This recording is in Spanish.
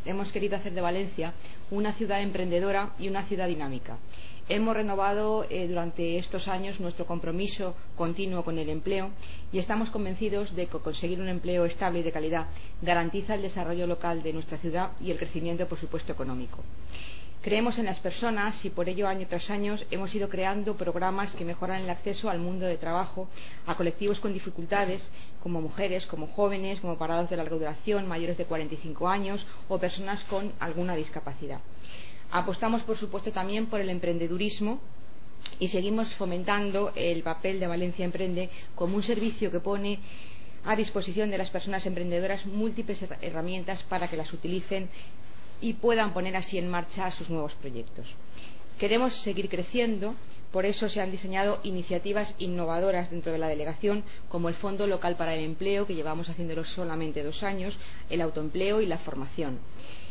hemos querido hacer de Valencia una ciudad emprendedora y una ciudad dinámica. Hemos renovado durante estos años nuestro compromiso continuo con el empleo y estamos convencidos de que conseguir un empleo estable y de calidad garantiza el desarrollo local de nuestra ciudad y el crecimiento, por supuesto, económico. Creemos en las personas y por ello año tras año hemos ido creando programas que mejoran el acceso al mundo de trabajo a colectivos con dificultades como mujeres, como jóvenes, como parados de larga duración, mayores de 45 años o personas con alguna discapacidad. Apostamos, por supuesto, también por el emprendedurismo y seguimos fomentando el papel de Valencia Emprende como un servicio que pone a disposición de las personas emprendedoras múltiples herramientas para que las utilicen y puedan poner así en marcha sus nuevos proyectos. Queremos seguir creciendo, por eso se han diseñado iniciativas innovadoras dentro de la delegación, como el Fondo Local para el Empleo, que llevamos haciéndolo solamente 2 años, el autoempleo y la formación.